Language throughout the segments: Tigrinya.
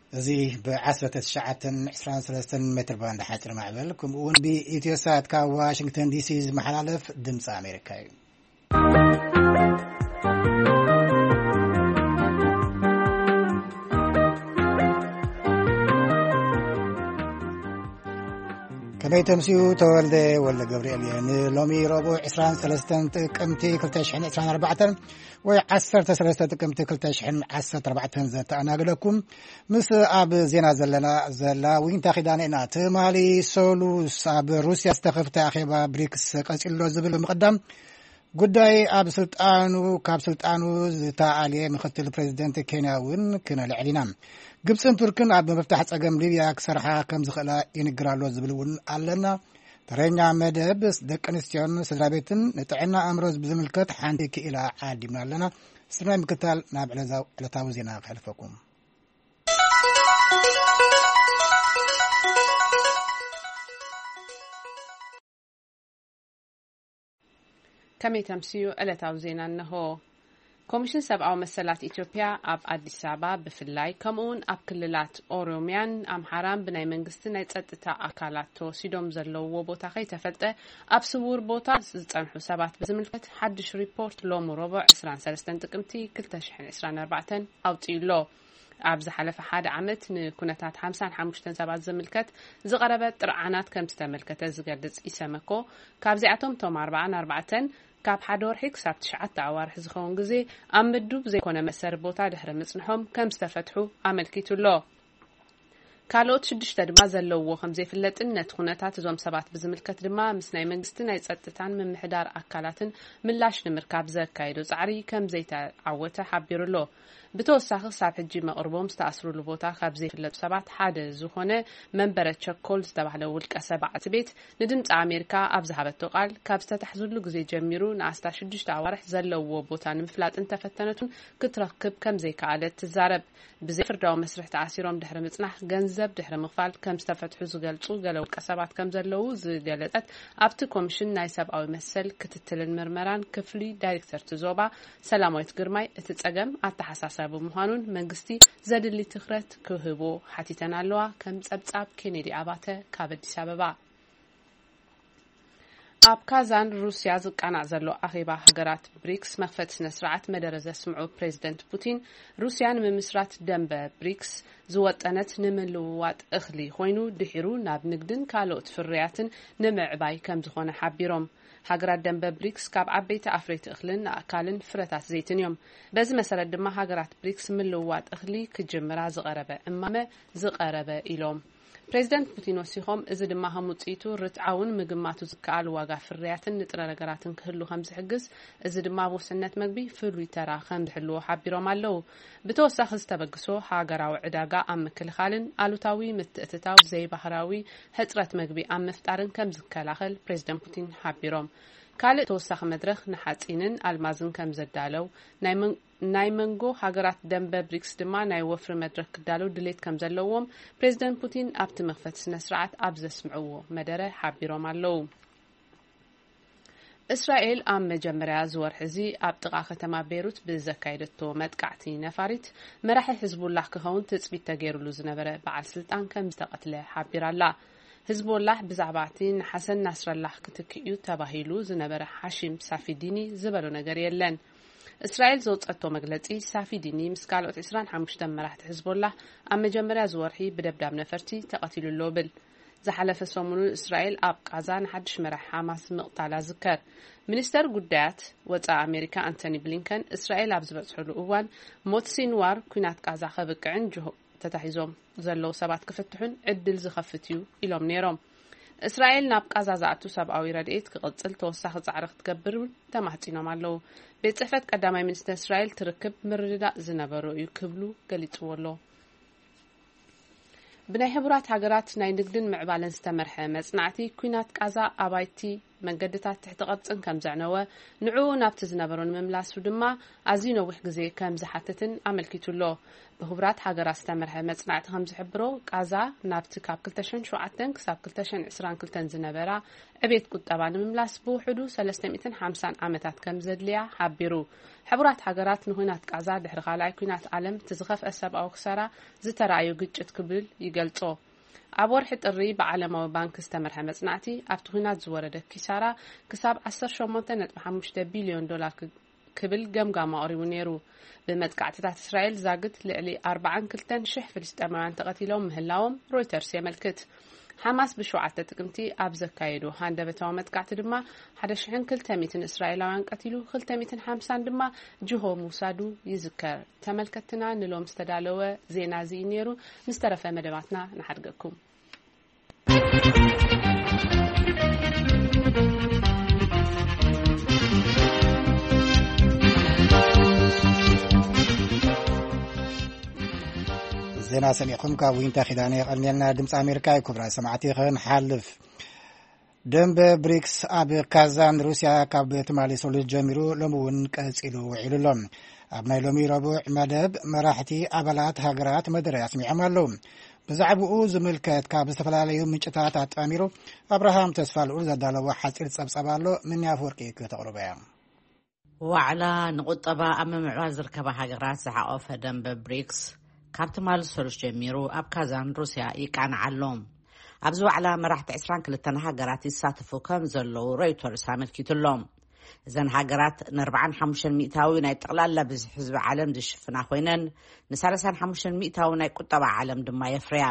زي بعسرة الشعاتن 23 متر باند حاجر معبل كمون بإتيوسات كا واشنطن دي سي محلالف دمس أمريكاي كبيت مسيو تولد ولا جبريل يعني لومي ربع 23 تقمتي كلتا شحن 24 وعسر 3 تقمتي كلتا شحن 14 زت انا لكم مس اب زينا زلا وين تاخدانينا تمالي سولو صاب روسيا استخفت اخيبا بريكس قصيلو زبل مقدم ጉዳይ ኣብ ስልጣኑ ዝተዓልየ ምክትል ፕሬዝደንት ኬንያውን ክነ ልዕሊና ግብፅን ቱርክን ኣብ መፍትሒ ፀገም ሊብያ ክሰርሓ ከም ዝኽእላ ይንገራሉ ዝብልውን ኣለና ተረኛ መደብ ደቂ ኣንስትዮን ስድራቤትን ንጥዕና ኣእምሮ ዝምልከት ሓንቲ ክኢላ ዓዲምና ኣለና ስናይ ምክታል ናብ ዕለታዊ ዜና ከሕልፈኩም كمي تمسيو ألتاو زينا أنه كوميشن سبعة مسلات إثيوبيا أب أديس أبابا بفلاي كمون أب كللات أوروميان أم حرام بناي منغستنا يتسطتا أكالاتو سيدوم زلو وبوتا خي تفتة أب سوور بوتا زتنحو سبات بزملكت حدش ريبورت لومو ربع 23 تقمتي كلتا شحن 24 أو تيلو أبز حلف حاد عمت نكونتات 55 سبات زملكت زغربت رعنات كم استملكت زقدس إسمكو كابزعتهم توم 4 كاب حدور حيك سبت شعت عوار حزخون جزي أم بدوب زي كنا مسر بوتا دهر مصنحهم كم استفتحوا عمل كيتو الله كالوت شدش تدما زلو خمزي فلت إن تخونتات زوم سبات بزملكت دما مسناي منجستنا يتسطتان من محدار أكلاتن من لاش نمركاب زكايدو زعري كم زي تعوته حبير الله بتوسخ صاحب حجي مقربهم استأسروا لبوتا خبزي فلت سبات حادث زخونه منبرة شكل استبحلو الكسبعة بيت ندمت أمريكا أبزحبت قال كابستا تحزل لجزي جميرو ناستا شدش تعوارح زلو بوتا نمفلات انت فتنتون كتركب كم زي كعادة تزارب بزي فرداو مسرح تعسيرهم دحر مصنح جنزب دحر مغفال كم استفتحوا زقلصو قالوا الكسبات كم زلو زقلتات أبت كوميشن نايسب أو يمثل كتتل المرمران كفلي دايركتور تزوبا سلامويت قرماي اتتسقم التحساس سبب مهانون منغستي زاد اللي تخرت كهبو حتيتنا لوا كم صبصاب كينيدي اباته كابدي سببا اب كازان روسيا زقنا زلو اخيبا حجرات بريكس مخفت سنسرعت مدرزه سمعو بريزيدنت بوتين روسيان ممسرات دنبه بريكس زوطنت نملوات اخلي خوينو دحيرو ناب نقدن كالوت فرياتن نمعباي كم زخونه حبيروم هاجرات دنبه بريكس كاب عبيت افريت اخلن اكالن فرتات زيتن يوم بز مساله دما هاجرات بريكس ملوات اخلي كجمرا زقربه امامه زقربه إلوم بريزيدنت بوتين وسيهم إذا دما هموتيتو رتعاون مجمعاتو زكال واقع فرياتن نترى رجراتن كهلو خمس حجز إذا دما بوسنة مجبي فلوي ترى خمس حلو حبيرو مالو بتوسخ استبقسو حاجرا وعداقا أم كل خالن ألوتاوي متأتتاو زي بحراوي هترت مجبي أم مفتارن كم زكالاخل بريزيدنت بوتين حبيروم كالي توسخ مدرخ نحاتينن المازن كم زدالو ناي منغو هاجرات دنبه بريكس دما ناي وفر مدرك دالو دليت كم زلوهم بريزيدنت بوتين ابت مخفت سنسرعت ابز سمعوه مدره حبيروم አለው እስራኤል አም መጀመሪያ ዝወር ሕዚ ኣብ ጥቃ ከተማ ቤይሩት ብዘካይደቶ መጥቃዕቲ ነፋሪት መራሒ ህዝቡላህ ክኸውን ትጽቢት ተገይሩሉ ዝነበረ በዓል ስልጣን ከም ዝተቀትለ ሓቢራላ ህዝቡላህ ብዛዕባቲ ሐሰን ናስረላህ ክትክዩ ተባሂሉ ዝነበረ ሐሺም ሳፊዲኒ ዝበሎ ነገር የለን እስራኤል ዘውጸቶ መግለጺ ሳፊዲኒ ምስካሎት 25 መራሕቲ ህዝቡላህ ኣብ መጀመሪያ ዝወርሒ ብደብዳብ ነፈርቲ ተቀቲሉሎ ብል زحلف سومون إسرائيل أب قازان حدش مرح حماس مقتال ذكر منستر قدات وطا أمريكا أنتوني بلينكن إسرائيل أبزبط حلو أوان موت سينوار كنات قازا خبك عنجه تتحيزهم زلو سبات كفتحون عدل زخفتيو إلوم نيروم إسرائيل ناب قازا زعتو سبعوي ردئت كغطل توسخ زعرق تكبرون تمحتينهم علو بيتصفت قدامي منستر إسرائيل تركب مرداء زنبرو يكبلو قليتو والله بناي حبرات هاجرات ناي نقدن معبالن استمرح مصنعتي كوينات قازا ابايتي መንገድታት ትሕቲ ቅርጽን ከም ዘዕነወ ንዑ ናብቲ ዝነበሮን መምላሱ ድማ ኣዝዩ ነዊሕ ግዜ ከም ዝሓትትን ኣመልኪቱሎ ብሕቡራት ሃገራት ዝተመርሐ መጽናዕቲ ከም ዝሕብሮ ቃዛ ናብቲ ካብ 2007 ክሳብ 2022 ዝነበራ ዕቤት ቁጠባ ንምምላስ ብውሕዱ 350 ዓመታት ከም ዘድልያ ሓቢሩ ሕቡራት ሃገራት ንኹናት ቃዛ ድሕሪ ካልኣይ ኩናት ዓለም ትዝኸፍአ ሰብኣዊ ክሳራ ዝተራእዩ ግጭት ክብል ይገልጾ ኣብ ወርሒ ጥሪ ብዓለማዊ ባንክ ዝተመርሐ መጽናዕቲ ኣብቲ ኩናት ዝወረደ ኪሳራ ክሳብ 18.5 ቢልዮን ዶላር ክብል ገምጋም ኣቕሪቡ ነይሩ ብመጥቃዕትታት እስራኤል ዛግት ልዕሊ 42,000 ፍልስጤማውያን ተቐቲሎም ምህላዎም ሮይተርስ የመልክት ሓማስ ብ7 ጥቅምቲ ኣብ ዘካየዱ ሃንደበታዊ መጥቃዕቲ ድማ 1,200 እስራኤላውያን ቀቲሉ 250 ድማ ጅሆ ሙሳዱ ይዝከር ተመልከትና ንሎም ዝተዳለወ ዜና እዚ ነይሩ ምስተረፈ መደባትና ንሓድገኩም ዜና ሰሚዕኩም ካብ ዊንታ ኺዳነ ቀልኔልና ድምፂ ኣሜሪካ ክብራ ሰማዕቲ ክንሓልፍ ደንበ ብሪክስ ኣብ ካዛን ሩስያ ካብ ተማሊሰሉ ጀሚሩ ሎሚ እውን ቀፂሉ ውዒሉሎም ኣብ ናይ ሎሚ ረቡዕ መደብ መራሕቲ ኣባላት ሃገራት መደረ ኣስሚዖም ኣለዉ ብዛዕባኡ ዝምልከት ካብ ዝተፈላለዩ ምንጭታት ኣጣሚሩ ኣብርሃም ተስፋ ልዑል ዘዳለዎ ሓፂር ፀብፀባ ኣሎ ምንያፍ ወርቂ ከተቕርበ እያ ዋዕላ ንቁጠባ ኣብ ምምዕባል ዝርከባ ሃገራት ዝሓቆፈ ደንበ ብሪክስ ካብ ተማሊሰሉ ጀሚሩ ኣብ ካዛን ሩስያ ይቃንዓሎም ኣብዚ ዋዕላ መራሕቲ 22 ሃገራት ይሳተፉ ከም ዘለዉ ሮይተርስ ኣመልኪቱሎም እዘን ሃገራት ን45 ሚእታዊ ናይ ጠቕላላ ብዝሒ ህዝቢ ዓለም ዝሽፍና ኮይነን ን35 ሚእታዊ ናይ ቁጠባ ዓለም ድማ የፍርያ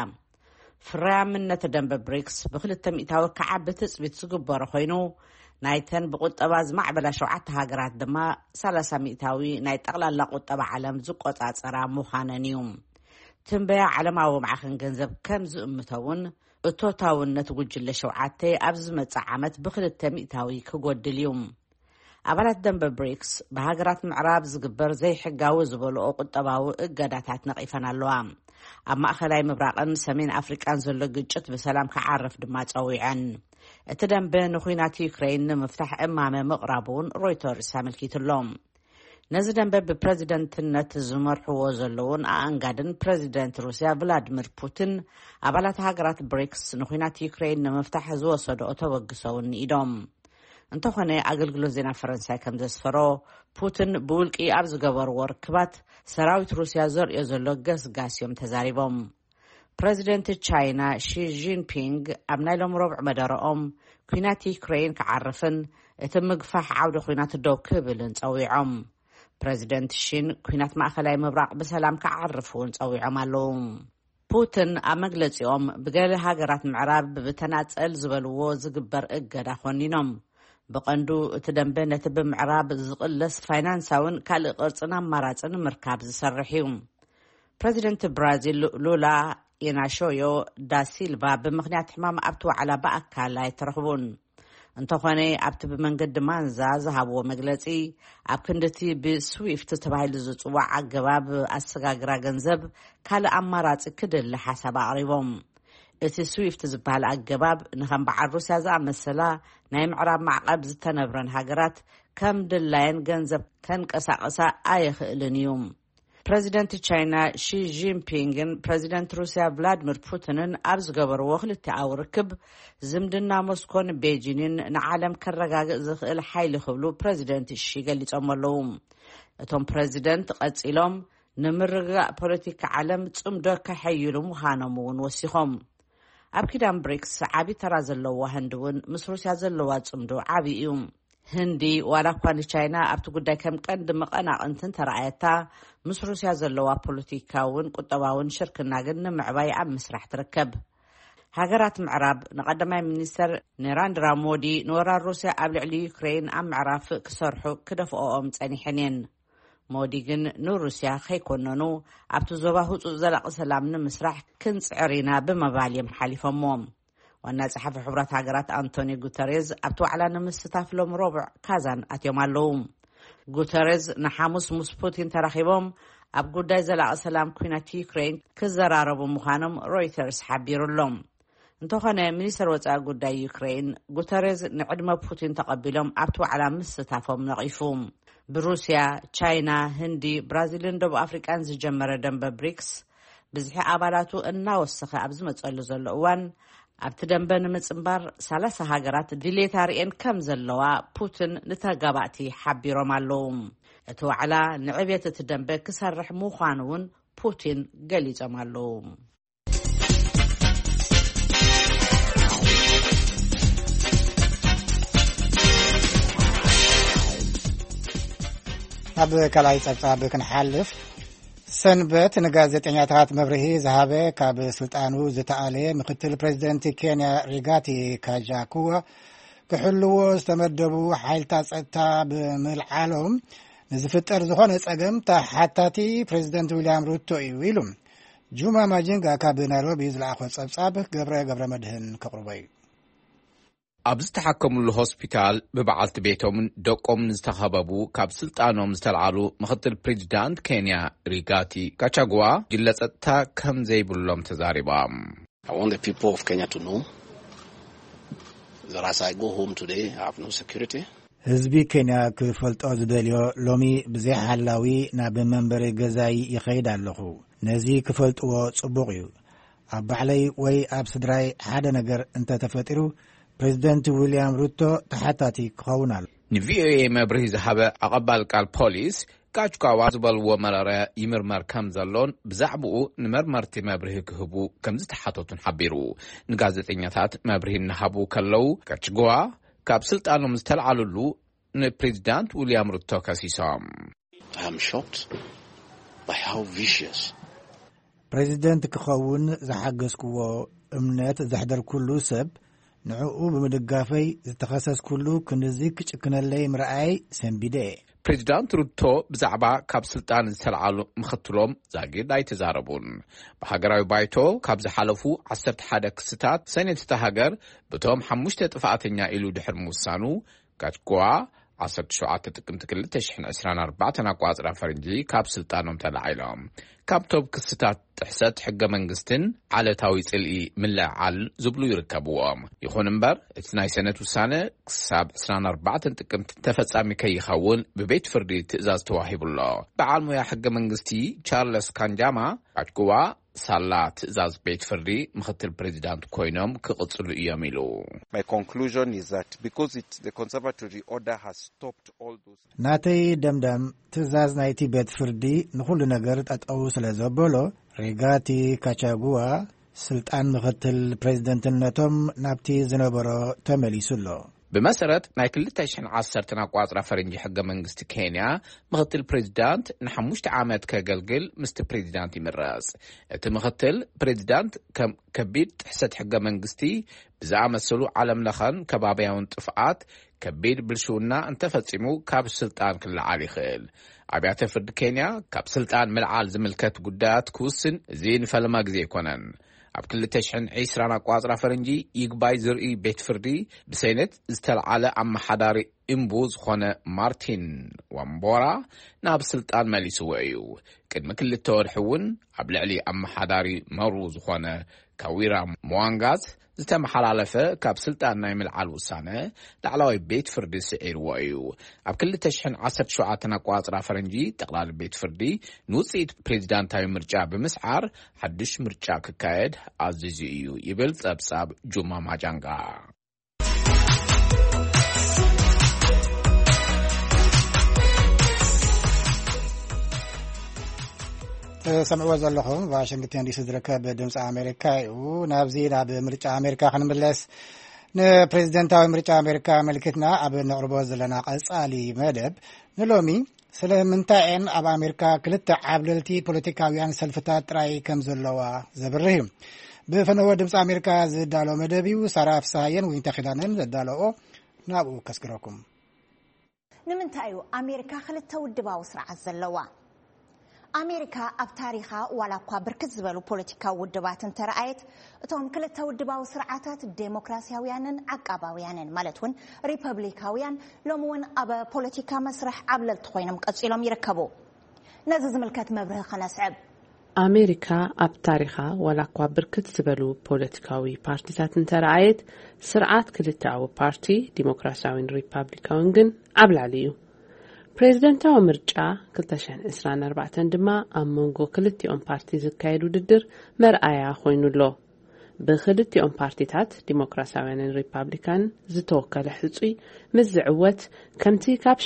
ፍርያምነት ደንበ ብሪክስ ብ2 ሚእታዊ ክዓቢ ትፅቢት ዝግበሮ ኮይኑ ናይተን ብቁጠባ ዝማዕበላ 7 ሃገራት ድማ 30 ሚእታዊ ናይ ጠቕላላ ቁጠባ ዓለም ዝቆጻጸራ ምዃነን እዩ ትንበያ ዓለማዊ ማዕኸን ገንዘብ ከም ዝእምተውን እቶታውነት ጉጅለ 7 ኣብ ዝመጽእ ዓመት ብ2 ሚእታዊ ክጎድል እዩ ኣባላት ደንበ ብሪክስ ብሃገራት ምዕራብ ዝግበር ዘይሕጋዊ ዝበልኦ ቁጠባዊ እገዳታት ነቒፈን ኣለዋ ኣብ ማእኸላይ ምብራቕን ሰሜን ኣፍሪቃን ዘሎ ግጭት ብሰላም ክዓርፍ ድማ ፀዊዐን እቲ ደንበ ንኹናት ዩክሬን ንምፍታሕ እማመ ምቕራቡን ሮይተርስ ኣመልኪቱሎም ነዚ ደንበ ብፕረዚደንትነት ዝመርሕዎ ዘለውን ኣንጋድን ፕረዚደንት ሩስያ ቭላድሚር ፑቲን ኣባላት ሃገራት ብሪክስ ንኹናት ዩክሬን ንምፍታሕ ዝወሰድኦ ተወግሰውን ኢዶም እንተኾነ ኣገልግሎት ዜና ፈረንሳይ ከም ዘስፈሮ ፑቲን ብውልቂ ኣብ ዝገበርዎ ርክባት ሰራዊት ሩስያ ዘርእዮ ዘሎ ገስጋስዮም ተዛሪቦም ፕረዚደንት ቻይና ሺ ጂንፒንግ ኣብ ናይ ሎሚ ረቡዕ መደረኦም ኩናት ዩክሬን ክዓርፍን እቲ ምግፋሕ ዓውዲ ኩናት ደው ክብልን ፀዊዖም ፕረዚደንት ሺን ኩናት ማእኸላይ ምብራቕ ብሰላም ክዓርፉን ፀዊዖም ኣለዉ ፑቲን ኣብ መግለፂኦም ብገለ ሃገራት ምዕራብ ብተናፀል ዝበልዎ ዝግበር እገዳ ኮኒኖም ብቐንዱ እቲ ደንበ ነቲ ብምዕራብ ዝቕለስ ፋይናንሳውን ካልእ ቅርፅን ኣማራፅን ምርካብ ዝሰርሕ እዩ ፕረዚደንት ብራዚል ሉላ ኢናሾዮ ዳ ሲልቫ ብምኽንያት ሕማም ኣብቲ ዋዕላ ብኣካል ኣይተረኽቡን እንተኾነ ኣብቲ ብመንገዲ ማንዛ ዝሃብዎ መግለፂ ኣብ ክንድቲ ብስዊፍት ተባሂሉ ዝፅዋዕ ኣገባብ ኣሰጋግራ ገንዘብ ካልእ ኣማራፂ ክድሊ ሓሳብ ኣቕሪቦም እቲ ስዊፍት ዝበሃል ኣገባብ ንኸም በዓል ሩስያ ዝኣመሰላ ናይ ምዕራብ ማዕቐብ ዝተነብረን ሃገራት ከም ድላየን ገንዘብ ከንቀሳቐሳ ኣይኽእልን እዩ ፕረዚደንት ቻይና ሺ ጂንፒንግን ፕረዚደንት ሩስያ ቭላድሚር ፑቲንን ኣብ ዝገበርዎ ክልቲኣዊ ርክብ ዝምድና ሞስኮን ቤጂንን ንዓለም ከረጋግእ ዝኽእል ሓይሊ ክብሉ ፕረዚደንት ሺ ገሊፆም ኣለዉ እቶም ፕረዚደንት ቀፂሎም ንምርግጋእ ፖለቲካ ዓለም ጽምዶ ከሐይሉ ምዃኖም እውን ወሲኾም ኣብ ኪዳን ብሪክስ ዓቢ ተራ ዘለዋ ህንዲ እውን ምስ ሩስያ ዘለዋ ጽምዶ ዓቢ እዩ ህንዲ ዋላ እኳ ንቻይና ኣብቲ ጉዳይ ከም ቀንዲ መቐናቕንትን ተረኣየታ ምስ ሩስያ ዘለዋ ፖለቲካውን ቁጠባውን ሽርክና ግን ንምዕባይ ኣብ ምስራሕ ትርከብ ሃገራት ምዕራብ ንቐዳማይ ሚኒስተር ናሬንድራ ሞዲ ንወራር ሩስያ ኣብ ልዕሊ ዩክሬን ኣብ ምዕራፍ ክሰርሑ ክደፍኦኦም ፀኒሐን እየን ሞዲ ግን ንሩስያ ከይኮነኑ ኣብቲ ዞባ ህፁፅ ዘላቒ ሰላም ንምስራሕ ክንፅዕር ኢና ብምባል እዮም ሓሊፎሞም ዋና ጸሓፊ ሕቡራት ሃገራት አንቶኒ ጉተሬዝ ኣብቲ ዋዕላ ንምስታፍ ሎሚ ረቡዕ ካዛን ኣትዮም ኣለዉ ጉተሬዝ ንሓሙስ ምስ ፑቲን ተራኺቦም ኣብ ጉዳይ ዘላቒ ሰላም ኩናት ዩክሬን ክዘራረቡ ምዃኖም ሮይተርስ ሓቢሩሎም እንተኾነ ሚኒስተር ወፃኢ ጉዳይ ዩክሬን ጉተሬዝ ንዕድመ ፑቲን ተቐቢሎም ኣብቲ ዋዕላ ምስታፎም ነቒፉ ብሩስያ ቻይና ህንዲ ብራዚልን ደቡብ ኣፍሪቃን ዝጀመረ ደንበ ብሪክስ ብዝሒ ኣባላቱ እናወሰኸ ኣብ ዝመጸሉ ዘሎ እዋን ኣብቲ ደንበ ንምጽምባር 30 ሃገራት ድሌታ ርኤን ከም ዘለዋ ፑቲን ንተጋባእቲ ሓቢሮም ኣለዉ እቲ ዋዕላ ንዕብየት እቲ ደንበ ክሰርሕ ምዃኑ እውን ፑቲን ገሊጾም ኣለዉ ኣብ ካልኣይ ጸብጻብ ክንሓልፍ ሰንበት ንጋዜጠኛታት መብርሂ ዝሃበ ካብ ስልጣኑ ዝተኣለየ ምክትል ፕሬዚደንት ኬንያ ሪጋቲ ካጃኩዋ ክሕልዎ ዝተመደቡ ሓይልታት ጸጥታ ብምልዓሎም ንዝፍጠር ዝኾነ ጸገም ተሓታቲ ፕሬዚደንት ዊልያም ሩቶ እዩ ኢሉ ጁማ ማጅንጋ ካብ ናይሮቢ ዝለኣኾ ጸብጻብ ገብረ መድህን ከቕርቦ እዩ ኣብ ዝተሓከሙሉ ሆስፒታል ብበዓልቲ ቤቶምን ደቆምን ዝተኸበቡ ካብ ስልጣኖም ዝተልዓሉ ምክትል ፕሬዚዳንት ኬንያ ሪጋቲ ካቻጉዋ ጅለ ጸጥታ ከም ዘይብሎም ተዛሪቦም I want the people of Kenya to know that as I go home today I have no security. ህዝቢ ኬንያ ክፈልጦ ዝደልዮ ሎሚ ብዘይ ሓላዊ ናብ መንበሪ ገዛይ ይኸይድ ኣለኹ ነዚ ክፈልጥዎ ጽቡቕ እዩ ኣብ ባዕለይ ወይ ኣብ ስድራይ ሓደ ነገር እንተተፈጢሩ ፕሬዚደንት ዊልያም ሩቶ ተሓታቲ ክኸውን ኣሎ ንቪኦኤ መብርሂ ዝሃበ ኣቐባል ቃል ፖሊስ ካችካዋ ዝበልዎ መረረ ይምርመር ከም ዘሎን ብዛዕባኡ ንመርመርቲ መብርሂ ክህቡ ከም ዝተሓተቱን ሓቢሩ ንጋዜጠኛታት መብርሂ እናሃቡ ከለው ካችካዋ ካብ ስልጣኖም ዝተልዓሉሉ ንፕሬዚዳንት ዊልያም ሩቶ ከሲሶም I am shocked by how vicious ፕሬዚደንት ክኸውን ዝሓገዝክዎ እምነት ዘሕደር ኩሉ ሰብ ንዕኡ ብምድጋፈይ ዝተኸሰስ ኩሉ ክንዚ ክጭክነለይ ምርኣይ ሰንቢደ ፕሬዚዳንት ሩቶ ብዛዕባ ካብ ስልጣን ዝተልዓሉ ምኽትሎም ዛጊድ ኣይተዛረቡን ብሃገራዊ ባይቶ ካብ ዝሓለፉ 11 ክስታት ሰኔት ሃገር በቶም 5 ጥፋኣተኛ ኢሉ ድሕር ምውሳኑ ካችኩዋ 17 ጥቅምቲ 2024 ኣቋጽራ ፈረንጂ ካብ ስልጣኖም ተላዒሎም ካብቶም ክስታት ጥሕሰት ሕገ መንግስትን ዓለታዊ ጽልኢ ምልዓል ዝብሉ ይርከብዎም ይኹን እምበር እቲ ናይ ሰነት ውሳነ ክሳብ 24 ጥቅምቲ ተፈጻሚ ከይኸውን ብቤት ፍርዲ ትእዛዝ ተዋሂቡሎ በዓል ሙያ ሕገ መንግስቲ ቻርልስ ካንጃማ ካችኩዋ ሳላ ትእዛዝ ቤት ፍርዲ ምክትል ፕሬዚዳንት ኮይኖም ክቕጽሉ እዮም ኢሉ My conclusion is that because the conservatory order has stopped all those ናተይ ደምደም ትእዛዝ ናይቲ ቤት ፍርዲ ንኹሉ ነገር ጠጠው ስለ ዘበሎ ሪጋቲ ካቻጉዋ ስልጣን ምክትል ፕሬዚደንትነቶም ናብቲ ዝነበሮ ተመሊሱሎ بمسرت نايكل 2010 أقواصر فرنجي حق منجست كينيا مغتل بريزيدانت نحموشت عامات كجلجل مست بريزيدانتي مراس مغتل بريزيدانت كبير تحسد حق منجستي بزعم السلو عالم لخن كبابيون طفعات كبير بالشونا انتفصمو كاب السلطان كل عالي خيل عبيات فرد كينيا كاب سلطان ملعال زملكات قدات كوسن زين فلما جزي كونن أبكل تشحن عيسرانا قواصرا فرنجي يقباي زرقي بيت فردي بسينت استلعالة عم حداري إمبوز خونة مارتين ومبورا ناب سلطان مالي سوائيو كدما كل التورحون عبلعلي عم حداري مروز خونة كويرا موانغاز زتم حلالفة كاب سلطان نايم العالوسانة لعلاوي بيت فردي سعير وائيو أبكل تشحن 10 شعاتنا قواصرا فرنجي تقلال بيت فردي نوصيت بريزيدانتاوي مرجع بمسعر حدش مرجع كايد عزيزيو يبل تبساب جمع ماجانغا سمعوا زلهم واشنطن دي سدركب دمص امريكا ونابزي ناب مرجع امريكا خنملس نبريزيدنتاوي مرجع امريكا ملكتنا اب نقربو زلنا قصالي مدب نلومي سلمنتاين اب امريكا كلت عبللتي بوليتيكاويان سلفتات راي كم زلوا زبرهم بفنو دمص امريكا زدالو مدبيو سراف ساين وينتخدانن زدالو نابو كسكركم نمنتايو امريكا خلت تودباو سرعه زلوا أمريكا أب تاريخها ولا قابركز زبالو بوليتيكا ودباتن ترأيت اتهم كلتا ودباو سرعاتات الديمقراسياويانن عقاباويانن مالتون ريبابليكاويان لومون أب بوليتيكا مسرح عبلل تخوينم قصيلهم يركبو نزز ملكات مبره خناسعب ኣሜሪካ ኣብ ታሪኻ ወላኳ ብርክት ዝበሉ ፖለቲካዊ ፓርቲታት እንተረኣየት ስርዓት ክልተኣዊ ፓርቲ ዲሞክራሲያዊን ሪፓብሊካውን ግን ኣብ ላዕሊ እዩ። ፕሬዚደንታዊ ምርጫ 2024 ድማ ኣብ መንጎ ክልቲኦም ፓርቲ ዝካየድ ውድድር መርኣያ ኮይኑሎ። ብክልቲኦም ፓርቲታት ዲሞክራሲያውያንን ሪፓብሊካን ዝተወከለ ሕጹይ ምስ ዝዕወት ከምቲ ካብ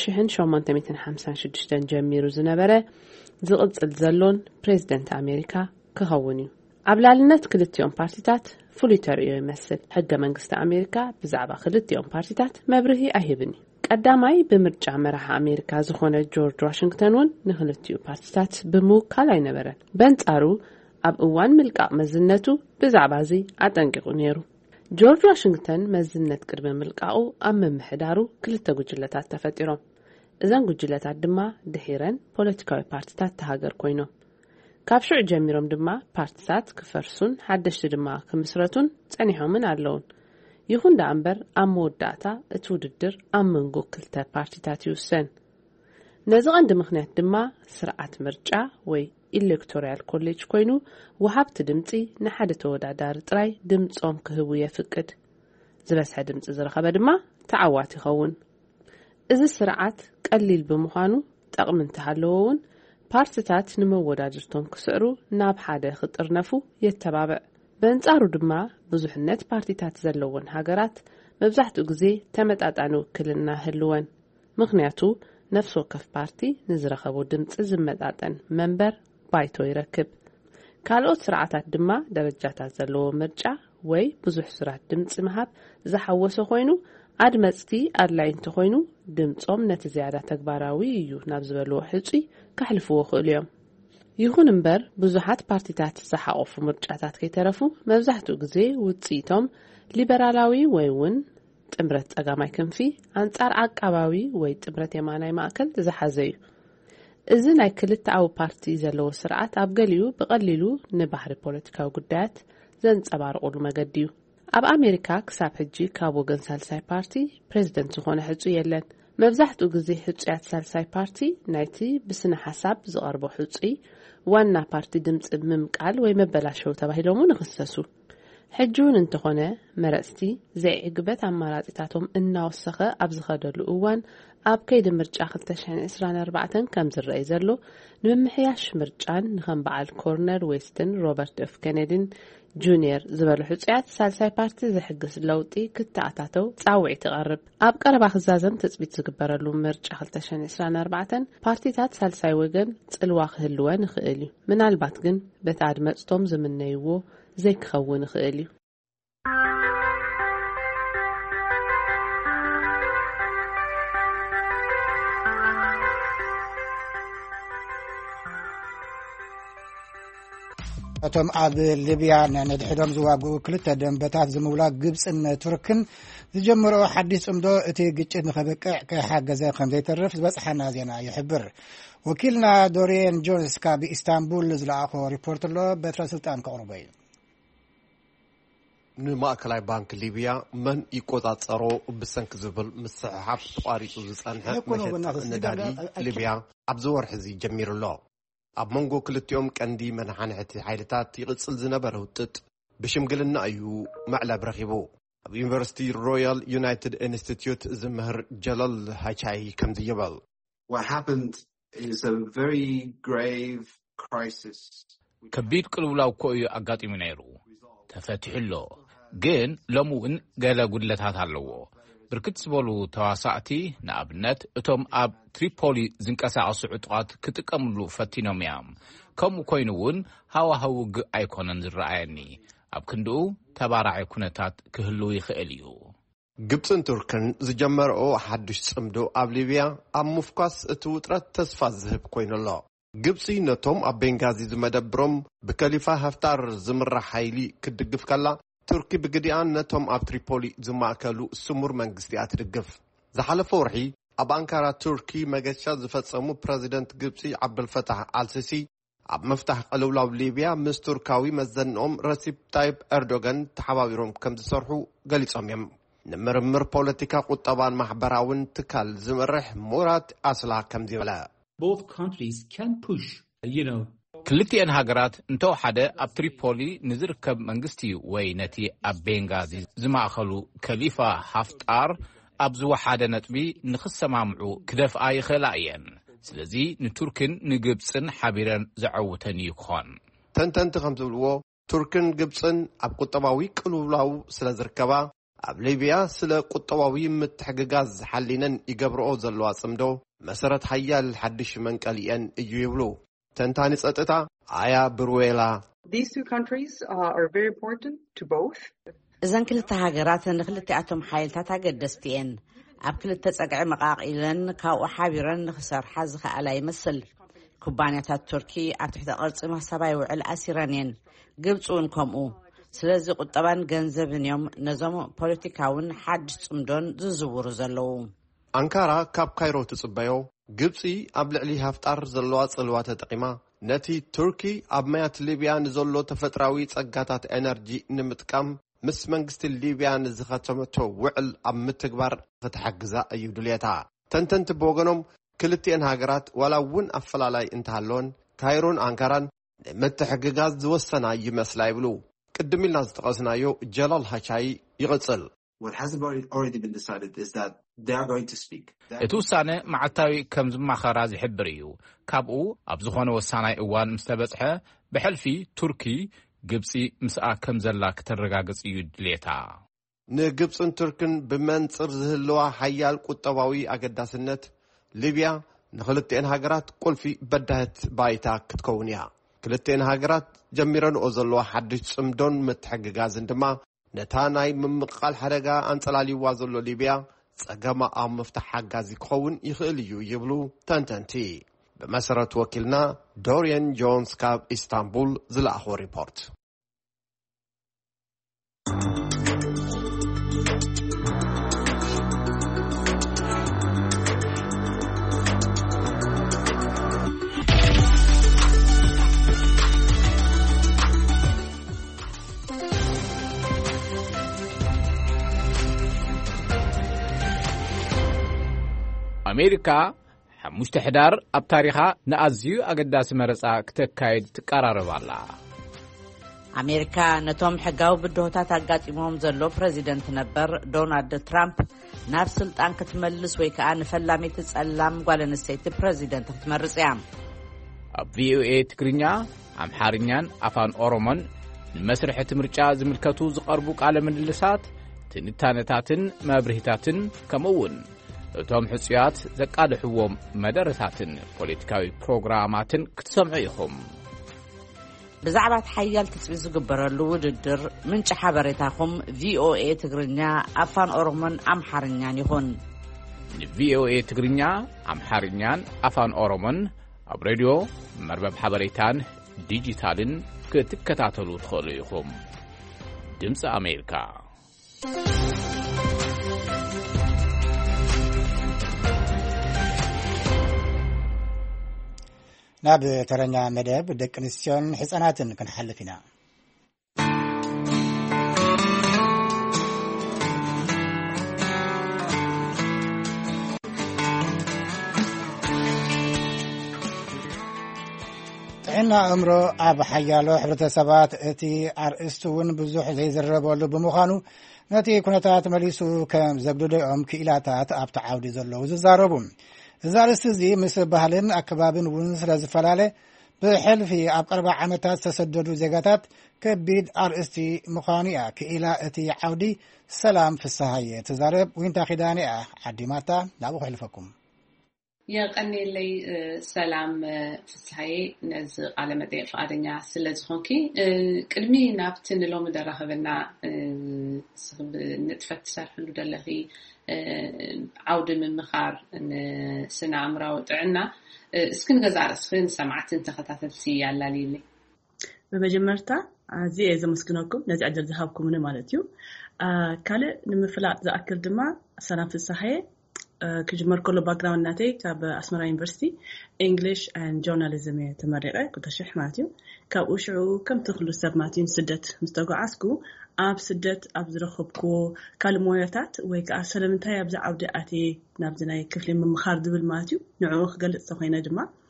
1856 ጀሚሩ ዝነበረ ዝቕጽል ዘሎን ፕሬዚደንት ኣሜሪካ ክኸውን እዩ። ኣብ ላዕልነት ክልቲኦም ፓርቲታት ፍሉይ ተርእዮ ይመስል። ሕገ መንግስቲ ኣሜሪካ ብዛዕባ ክልቲኦም ፓርቲታት መብርሂ ኣይህብን እዩ። ቀዳማይ ብምርጫ መራሒ ኣሜሪካ ዝኾነ ጆርጅ ዋሽንግተን እውን ንክልቲኡ ፓርቲታት ብምውካል ኣይነበረን። በንጻሩ ኣብ እዋን ምልቃቕ መዝነቱ ብዛዕባ እዚ ኣጠንቂቑ ነይሩ። ጆርጅ ዋሽንግተን መዝነት ቅድሚ ምልቃቑ ኣብ ምምሕዳሩ ክልተ ጉጅለታት ተፈጢሮም። እዘን ጉጅለታት ድማ ድሒረን ፖለቲካዊ ፓርቲታት ተሃገር ኮይኖም ካብ ሽዑ ጀሚሮም ድማ ፓርቲታት ክፈርሱን ሓደሽቲ ድማ ክምስረቱን ጸኒሖምን ኣለውን። ይኹን ዳ እምበር ኣብ መወዳእታ እቲ ውድድር ኣብ መንጎ ክልተ ፓርቲታት ይውሰን። ነዚ ቀንዲ ምክንያት ድማ ስርዓት ምርጫ ወይ ኤሌክቶራል ኮሌጅ ኮይኑ ወሃብቲ ድምፂ ንሓደ ተወዳዳሪ ጥራይ ድምፆም ክህቡ የፍቅድ። ዝበስሐ ድምፂ ዝረኸበ ድማ ተዓዋቲ ይኸውን። እዚ ስርዓት ቀሊል ብምዃኑ ጠቕሚ እንተሃለዎውን ፓርቲታት ንመወዳድርቶም ክስዕሩ ናብ ሓደ ክጥርነፉ የተባብዕ። በንጻሩ ድማ ብዙሕነት ፓርቲታት ዘለዎን ሃገራት መብዛሕትኡ ግዜ ተመጣጣኒ ውክልና ህልወን። ምክንያቱ ነፍሲ ወከፍ ፓርቲ ንዝረኸቦ ድምፂ ዝመጣጠን መንበር ባይቶ ይረክብ። ካልኦት ስርዓታት ድማ ደረጃታት ዘለዎ ምርጫ ወይ ብዙሕ ስራት ድምፂ መሃብ ዝሓወሰ ኮይኑ ኣድመፅቲ ኣድላይ እንተኮይኑ ድምፆም ነቲ ዝያዳ ተግባራዊ እዩ ናብ ዝበልዎ ሕጹይ ካሕልፍዎ ክእሉ እዮም። ይኹን እምበር ብዙሓት ፓርቲታት ዝሓቆፉ ምርጫታት ከይተረፉ መብዛሕትኡ ግዜ ውፅኢቶም ሊበራላዊ ወይ እውን ጥምረት ጸጋማይ ክንፊ ኣንጻር ዓቃባዊ ወይ ጥምረት የማናይ ማእከል ዝሓዘ እዩ። እዚ ናይ ክልተኣዊ ፓርቲ ዘለዎ ስርዓት ኣብ ገሊኡ ብቐሊሉ ንባህሪ ፖለቲካዊ ጉዳያት ዘንጸባርቑሉ መገዲ እዩ። ኣብ ኣሜሪካ ክሳብ ሕጂ ካብ ወገን ሳልሳይ ፓርቲ ፕሬዚደንት ዝኾነ ሕጹይ የለን። መብዛሕትኡ ግዜ ሕጹያት ሳልሳይ ፓርቲ ናይቲ ብስነ ሓሳብ ዝቐርቦ ሕጹይ ዋና ፓርቲ ድምፂ ምምቃል ወይ መበላሸው ተባሂሎም ንኽሰሱ። ሕጂውን እንተኾነ መረፅቲ ዘይዕግበት ኣማራፂታቶም እናወሰኸ ኣብ ዝኸደሉ እዋን ኣብ ከይዲ ምርጫ 2024 ከም ዝረአይ ዘሎ ንምምሕያሽ ምርጫን ንኸም በዓል ኮርነል ዌስትን ሮበርት ኤፍ ኬነዲን ጁኒየር ዝበሉ ሕጹያት ሳልሳይ ፓርቲ ዝሕግዝ ለውጢ ክተኣታተው ጻውዒት ይቐርብ። ኣብ ቀረባ ክዛዘም ትፅቢት ዝግበረሉ ምርጫ 2024 ፓርቲታት ሳልሳይ ወገን ጽልዋ ክህልወን ይኽእል እዩ። ምናልባት ግን በቲ ኣድመፅቶም ዝምነይዎ ዘይክኸውን ይኽእል እዩ። እቶም ኣብ ሊብያ ንድሕዶም ዝዋግኡ ክልተ ደንበታት ዝምውላክ ግብፅን ቱርክን ዝጀመረኦ ሓዲስ ጽምዶ እቲ ግጭት ንኸበቅዕ ከይሓገዘ ከም ዘይተርፍ ዝበፅሐና ዜና ይሕብር። ወኪልና ዶሪየን ጆንስ ካብ ኢስታንቡል ዝለኣኾ ሪፖርት ኣሎ በትረ ስልጣን ከቕርቦ እዩ። ንማእከላይ ባንክ ሊብያ መን ይቆጻጸሮ ብሰንኪ ዝብል ምስሕሓብ ተቋሪጹ ዝጸንሐ መሸጢ ነዳዲ ሊብያ ኣብዚ ወርሒ እዚ ጀሚሩ ኣሎ። ኣብ መንጎ ክልቲኦም ቀንዲ መናሓንሕቲ ሓይልታት ይቕጽል ዝነበረ ውጥጥ ብሽምግልና እዩ መዕለብ ረኺቡ። ኣብ ዩኒቨርሲቲ ሮያል ዩናይትድ ኢንስቲትዩት ዝምህር ጀለል ሃቻይ ከምዚ ይብል። ከቢድ ቅልውላው እኮ እዩ ኣጋጢሙ ነይሩ። ተፈቲሑሎ ግን ሎሚ እውን ገለ ጉድለታት ኣለዎ። ብርክት ዝበሉ ተዋሳእቲ ንኣብነት እቶም ኣብ ትሪፖሊ ዝንቀሳቐሱ ዕጡቓት ክጥቀምሉ ፈቲኖም እዮም። ከምኡ ኮይኑ እውን ሃዋህው ግእ ኣይኮነን ዝረኣየኒ። ኣብ ክንድኡ ተባራዒ ኩነታት ክህልው ይኽእል እዩ። ግብፅን ቱርክን ዝጀመርኦ ሓድሽ ጽምዶ ኣብ ሊብያ ኣብ ምፍኳስ እቲ ውጥረት ተስፋ ዝህብ ኮይኑ ኣሎ። ግብፂ ነቶም ኣብ ቤንጋዚ ዝመደብሮም ብከሊፋ ሃፍታር ዝምራሕ ሓይሊ ክድግፍ ከላ ቱርኪ ብግዲኣን ነቶም ኣብ ትሪፖሊ ዝማእከሉ ስሙር መንግስቲ ትድግፍ። ዝሓለፈ ወርሒ ኣብ ኣንካራ ቱርኪ መገሻ ዝፈጸሙ ፕረዚደንት ግብፂ ዓብደልፈታሕ አልሲሲ ኣብ መፍታሕ ቅልውላው ሊብያ ምስ ቱርካዊ መዘንኦም ረሲፕ ታይፕ ኤርዶጋን ተሓባቢሮም ከም ዝሰርሑ ገሊጾም እዮም። ንምርምር ፖለቲካ ቁጠባን ማሕበራውን ትካል ዝመርሕ ሙራት ኣስላ ከም ዝብለ ክልቲአን ሃገራት እንተወሓደ ኣብ ትሪፖሊ ንዝርከብ መንግስቲ ወይ ነቲ ኣብ ቤንጋዚ ዝማእኸሉ ከሊፋ ሃፍጣር ኣብ ዝወሓደ ነጥቢ ንኽሰማምዑ ክደፍኣ ይኽእላ እየን። ስለዚ ንቱርክን ንግብፅን ሓቢረን ዘዓውተን እዩ ክኾን። ተንተንቲ ከም ዝብልዎ ቱርክን ግብፅን ኣብ ቁጠባዊ ቅልውላው ስለ ዝርከባ ኣብ ሊብያ ስለ ቁጠባዊ ምትሕግጋዝ ዝሓሊነን ይገብርኦ ዘለዋ ጽምዶ መሰረት ሓያል ሓድሽ መንቀሊአን እዩ ይብሉ ተንታኒ ጸጥታ ኣያ ብሩዌላ። These two countries are very important to both. እዘን ክልተ ሃገራት ንክልቲኣቶም ሓይልታት ኣገደስቲ እየን። ኣብ ክልተ ጸግዒ መቃቂለን ካብኡ ሓቢረን ንኽሰርሓ ዝኽኣላ ይመስል። ኩባንያታት ቱርኪ ኣብ ትሕቲ ቅርፂ ማሕሰባ ይውዕል ኣሲረን እየን። ግብፂ እውን ከምኡ። ስለዚ ቁጠባን ገንዘብን እዮም ነዞም ፖለቲካውን ሓድሽ ጽምዶን ዝዝውሩ ዘለዉ። ኣንካራ ካብ ካይሮ ትጽበዮ ግብፂ ኣብ ልዕሊ ሃፍጣር ዘለዋ ጽልዋ ተጠቂማ ነቲ ቱርኪ ኣብ ማያት ሊብያ ንዘሎ ተፈጥራዊ ጸጋታት ኤነርጂ ንምጥቃም ምስ መንግስቲ ሊብያ ንዝኸተመቶ ውዕል ኣብ ምትግባር ክትሓግዛ እዩ ድልየታ። ተንተንቲ ብወገኖም ክልቲአን ሃገራት ዋላ እውን ኣፈላላይ እንተሃለወን ካይሮን ኣንካራን ንምትሕግጋዝ ዝወሰና ይመስላ ይብሉ። ቅድም ኢልና ዝጠቐስናዮ ጀላል ሃቻይ ይቕጽል። What has already been decided is that they are going to speak. እቲ ውሳነ መዓልታዊ ከም ዝማኸራ ዝሕብር እዩ። ካብኡ ኣብ ዝኾነ ወሳናይ እዋን ምስ ተበጽሐ ብሕልፊ ቱርኪ ግብፂ ምስኣ ከም ዘላ ክተረጋግጽ እዩ ድልየታ። ንግብፅን ቱርክን ብመንጽር ዝህልዋ ሓያል ቁጠባዊ ኣገዳስነት ሊብያ ንኽልቲአን ሃገራት ቁልፊ በዳህት ባይታ ክትከውን እያ። ክልቲአን ሃገራት ጀሚረንኦ ዘለዋ ሓድሽ ጽምዶን ምትሕግጋዝን ድማ ነታ ናይ ምምቃል ሓደጋ አንጸላሊዋ ዘሎ ሊብያ ጸገማ ኣብ ምፍታሕ ሓጋዚ ክኸውን ይኽእል እዩ ይብሉ ተንተንቲ። ብመሰረት ወኪልና ዶሪየን ጆንስ ካብ ኢስታንቡል ዝለኣኾ ሪፖርት። ኣሜሪካ 5 ሕዳር ኣብ ታሪኻ ንኣዝዩ ኣገዳሲ መረፃ ክተካይድ ትቀራረብ ኣላ። ኣሜሪካ ነቶም ሕጋዊ ብድሆታት ኣጋጢሞም ዘሎ ፕሬዚደንት ነበር ዶናልድ ትራምፕ ናብ ስልጣን ክትመልስ ወይ ከዓ ንፈላሚት ጸላም ጓል ኣንስተይቲ ፕሬዚደንት ክትመርጽ እያ። ኣብ ቪኦኤ ትግርኛ ኣምሓርኛን ኣፋን ኦሮሞን ንመስርሕ ምርጫ ዝምልከቱ ዝቐርቡ ቃለ ምልልሳት ትንታነታትን መብርሂታትን ከምኡውን እቶም ሕጽያት ዘቃልሕዎም መደረታትን ፖለቲካዊ ፕሮግራማትን ክትሰምዑ ኢኹም። ብዛዕባ ሓያል ትጽቢት ዝግበረሉ ውድድር ምንጭ ሓበሬታኹም ቪኦኤ ትግርኛ ኣፋን ኦሮሞን ኣምሓርኛን ይኹን። ንቪኦኤ ትግርኛ ኣምሓርኛን ኣፋን ኦሮሞን ኣብ ሬድዮ መርበብ ሓበሬታን ዲጂታልን ክትከታተሉ ትኽእሉ ኢኹም። ድምፂ ኣሜሪካ ናብ ተረኛ መደብ ደቂ ኣንስትዮን ህፃናትን ክንሓልፍ ኢና። ጥዕና ኣእምሮ ኣብ ሓያሎ ሕብረተሰባት እቲ ኣርእስቲ እውን ብዙሕ ዘይዝረበሉ ብምዃኑ ነቲ ኩነታት መሊሱ ከም ዘግድዶኦም ክኢላታት ኣብቲ ዓውዲ ዘለዉ ዝዛረቡ እዚ ኣርእስቲ እዚ ምስ ባህልን ኣከባብን እውን ስለ ዝፈላለ ብሕልፊ ኣብ 40 ዓመታት ዝተሰደዱ ዜጋታት ከቢድ ኣርእስቲ ምዃኑ እያ ክኢላ እቲ ዓውዲ ሰላም ፍስሓየ ትዛረብ ወይንታ ኺዳን እያ ዓዲማታ ናብኡ ክሕልፈኩም የቀኒለይ ሰላም ፍስሓየ ነዚ ቃለ መጠይቅ ፈቃደኛ ስለ ዝኾንኪ ቅድሚ ናብቲ ንሎሚ ደራኸበና ንጥፈት ትሰርሕሉ ደለኺ ዓውዲ ምምኻር ንስነ ኣእምራዊ ጥዕና እስኪ ንገዛ ርእስኽን ሰማዕትን ተኸታተልቲ ያላልይልኝ። በመጀመርታ ኣዝየ ዘመስግነኩም ነዚ ዕድል ዝሃብኩምኒ ማለት እዩ። ካልእ ንምፍላጥ ዝኣክል ድማ ሰላም ፍስሓየ ክጅመር ከሎ ባክግራውንድ ናተይ ካብ ኣስመራ ዩኒቨርሲቲ እንግሊሽ ኤንድ ጆርናሊዝም ተመሪቀ ኩተሽሕ ማለት እዩ። ካብኡ ሽዑ ከምቲ ኩሉ ሰብ ማለት እዩ ስደት ምስተጓዓዝኩ ኣብ ስደት ኣብ ዝረኸብክዎ ካልእ ሞያታት ወይ ከዓ ስለምንታይ ኣብዚ ዓውዲ ኣትየ ናብዚ ናይ ክፍሊ ምምኻር ዝብል ማለት እዩ ንዕኡ ክገልጽ ተኾይነ ድማ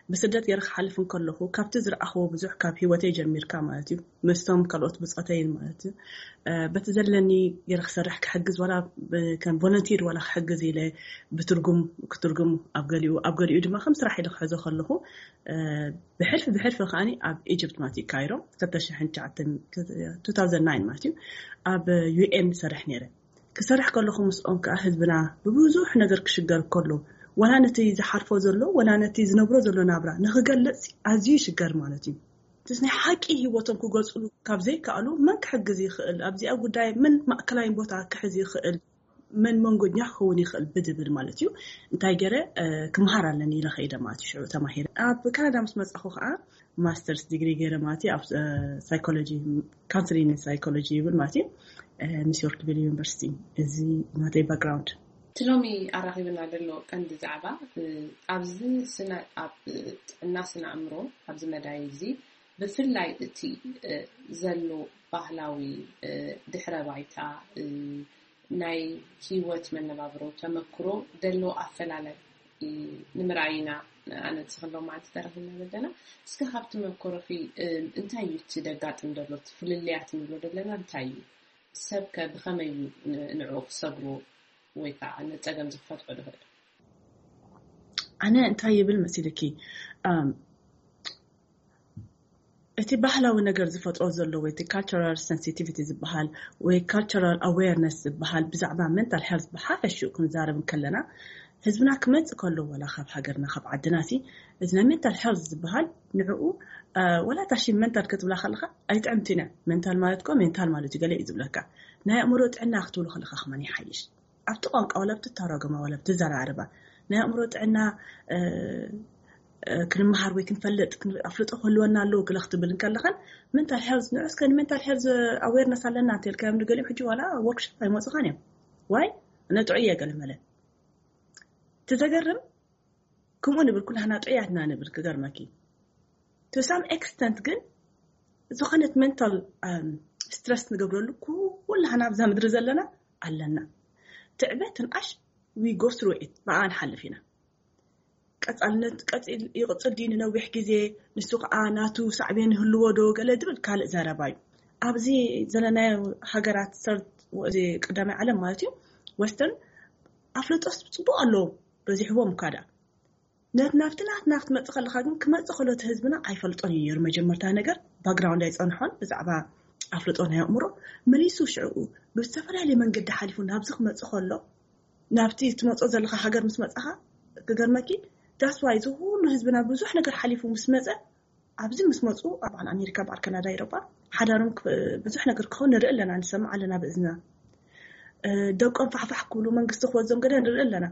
بسدت يرخ حلف كله كاب تزرعه بزح كاب هوتي جمير كاماتي مستم كلوت بصقتين مالتي بتزلني يرخ سرح كحجز ولا كان فولنتير ولا حجز إلى كترجم أبقليو دما 5 راح يدخل هذا خله بحلف خاني أب إيجيبت ماتي كايرو تتشحن تعتم 2009 ماتي أب UN سرح نيره كسرح كله 5 كأحزبنا ببزوح نقدر كشجر كله ولا نتي زحرفو زلو ولا نتي زنبرو زلو نابرا نخجلس أزي شجر مالتي تسني حكي هوتهم كقولوا كابزي قالوا من كحجز يخل أبزي أقول داي من مأكلين بوتا كحجز يخل من منقول يخون يخل بدبر مالتيو انتي جرى كمهارة لني لخيدة ماتي شعور تماهير أب كندا مسمى أخوها ماسترز ديجري جرى ماتي أف سايكولوجي كونسلينج سايكولوجي بالماتي نيويورك بيل يونيفرسيتي إزي ماتي باكراوند تلومي أراقبنا دلو كان دزعبا أبزي سنة الناس نعمرو أبزي مدايزي بفلاي تي زلو بحلاوي دحرة بايتا ناي هيوت من نبابرو تمكرو دلو أفلالي نمرعينا أنا تسخلو مع تترغينا بدنا سكا خابت مكرو في انتايو تدقات مدلو تفلليات مدلو دلنا انتايو سبكة بخميو نعوف صبرو ويقع نتقم زفات قدر أنا انتايو بالمسيلكي اتي بحلاوي نجر زفات أوزلو ويتي cultural sensitivities بحال و cultural awareness بحال بزعبا mental health بحال شو كن زارب نكلنا حزبنا كمت كله ولا خاب حجرنا خاب عدناسي إذن mental health بحال نعو ولا تشي mental كتب لا خلقة أي تعمتنا mental مالتكم mental مالتي قال يزب لك نهاية أمرت عنا أختول خلقة خماني حيش أبتقانك ولا بتتراجم ولا بتزرع عربة نهاية أمرت عنا كن مهار ويكن فلت كن أفلت أخلونا لو كل اختبار نكلخن mental health نعس كان mental health awareness على الناس الكلام ده قالوا حجوا ولا workshop هاي موسخانية واي أنا تعية قال ملا تتجرم كم أنا بالكل هنا تعياتنا أنا بالكجر ماكي to some extent جن إذا كانت mental stress نقبل له كل هنا بزهم درز لنا علنا تعبت نعش we go through it معان حل فينا قصل يقصل ديننا ويحكي نسوق ناتو صعبين هلودو قال دبل كال زرباي ابزي زلنا حجرات صرت وزي قدام عالم مالتي وسترن افلطس صبقلو بزي حبو مكادا نافت متخلخا ግን ክመጽኸሎት ህዝብና አይፈልጦን ይር መጀመርታ ነገር ባክግራውንድ አይጸንሖን ብዛዕባ አፍልጦን ያእምሮ መሊሱ ሽዑ ብዝተፈላለየ መንገዲ ሓሊፉ ናብዝኽ መጽኸሎ ናብቲ ትመጽኦ ዘለኻ ሃገር ምስ መጽኻ ከገርመኪ that's why zo ሁሉ ህዝብና ብዙሕ ነገር ሓሊፉ ምስ መጸ ኣብዚ ምስ መጹ ኣብ ኣሜሪካ ኣብ ካናዳ ይረባ ሓዳሮም ብዙሕ ነገር ክኸውን ንርኢ ኣለና ንሰምዕ ኣለና ብእዝና ደቆም ፋሕፋሕ ክብሉ መንግስቲ ክወዞም ገለ ንርኢ ኣለና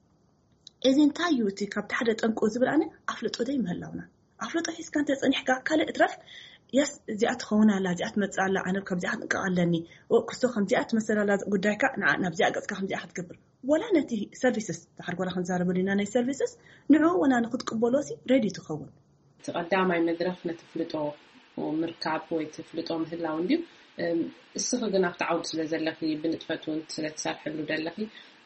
إذن تايوتي كابت حدا تنقو زبل أنا أفلط أدي مهلاونا أفلط أحس كانت تصنيح كلا إترف يس زيات خونا لا زيات متسألة أنا كم زيات قالني وكسو خم زيات مثلا لا قدايك أنا بزيات قص كم زيات كبر ولا نتي سيرفيسز تحرق ولا خنزار بلينا ناي سيرفيسز نعو وانا ناخد قبولوسي ريدي تخون تقدام أي مدرف نتفلطو ومركب ويتفلطو مهلاون ديو الصفة جنا تعود سلزلخي بنتفتون سلسال حلو دلخي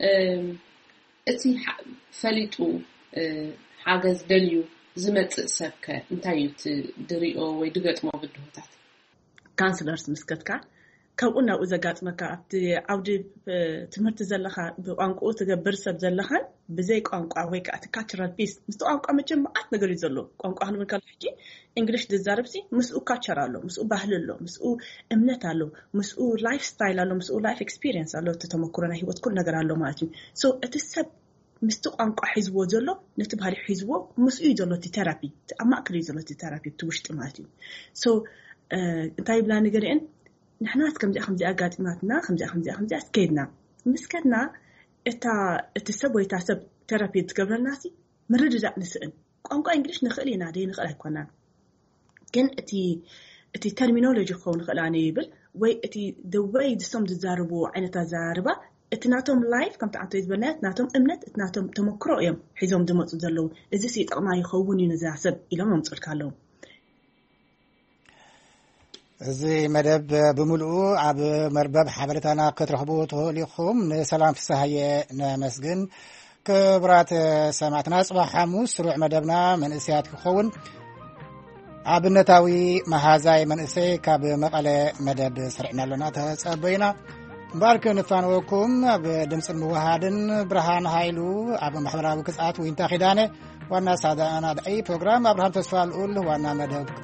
أتي فليتو حاجز دليو زمت سبكة انتايوت دريو ويدقت ما بدهوتات كانسلرز مسكتكا كونا إذا قات مكا عودي تمرت زلخا بقانقو تجبر سب زلخا بزيك قانقو ويك أتكاتشرال بيس مستو قانقو مجمعات نقول يزلو قانقو هنو بنكال حكي إنجليش دزاربسي مسؤو كاتشرالو مسؤو بحللو مسؤو إمنتالو مسؤو لايف ستايلالو مسؤو لايف إكسبيرينس آلو تتمكرنا هي وتكل نقرالو مالتي سو أتسب مستو قانقو حزبو زلو نتبهالي حزبو مسؤو يزلو تيرابي أما أكل يزلو تيرابي بتوشت مالتي سو انتاي بلا نقرين نحن كم زي أقاتماتنا خمسة سكيدنا مسكتنا التسبوي تاسب تيرابي تقبل الناس مرد لا نسأل قانقو إنجليش نخلينا دي نخلي كنا كن اتي terminology خون نخلاني بل way اتي the way دسم تزاربو عين تزاربا اتناتهم لايف كم تعطي بنات ناتهم امنت اتناتهم تمكرو يوم حيزهم دمت زلوا إذا سيت ما يخوني نزاحسب إلى ما مصر كلهم زي مدب بملؤ عب مربب حبرتنا كترحبو تهوليكم سلام في السهية نمسجن كبرات سمعتنا صباح حموس روع مدبنا من اسيات كخون ابنتاوي مهازاي من اسي كاب مقاله مدب سرعنا لنا تصبينا بارك نفانوكم بدمص الموهادن برهان هايلو اب محمراوي كصات وينتا خدانه وانا ساده انا اي بروجرام ابراهام تسفال اول وانا مدب